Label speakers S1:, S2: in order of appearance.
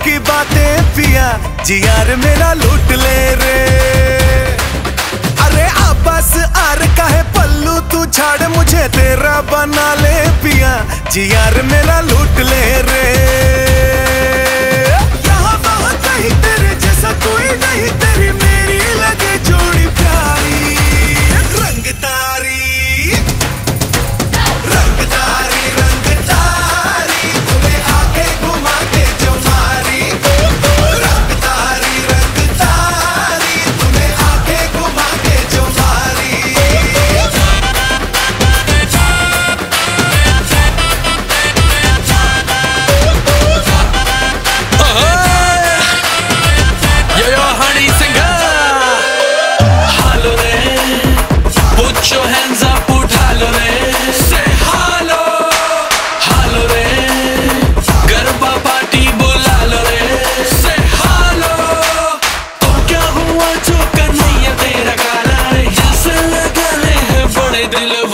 S1: की बातें पिया जी यार मेरा लूट ले रे। अरे आपस आर का है पल्लू तू झाड़ मुझे तेरा बना ले पिया जी यार मेरा लूट ले रे। यहाँ वहाँ कहीं तेरे जैसा कोई नहीं तेरी मेरी लगे जोड़ी प्यारी। रंगदारी रंगदारी रंगदारी तुम्हें आके घुमा के जो मारी। रंगदारी रंगदारी तुम्हें आके घुमा के जो मारी।
S2: Yo honey singer, hello re, put your hands up, उठा लो रे, say hello, hello रे, गरबा पार्टी बुला लो रे, say hello, तो क्या हुआ जो कन्हैया तेरा काला रे, जैसे लगाने हैं बड़े दिल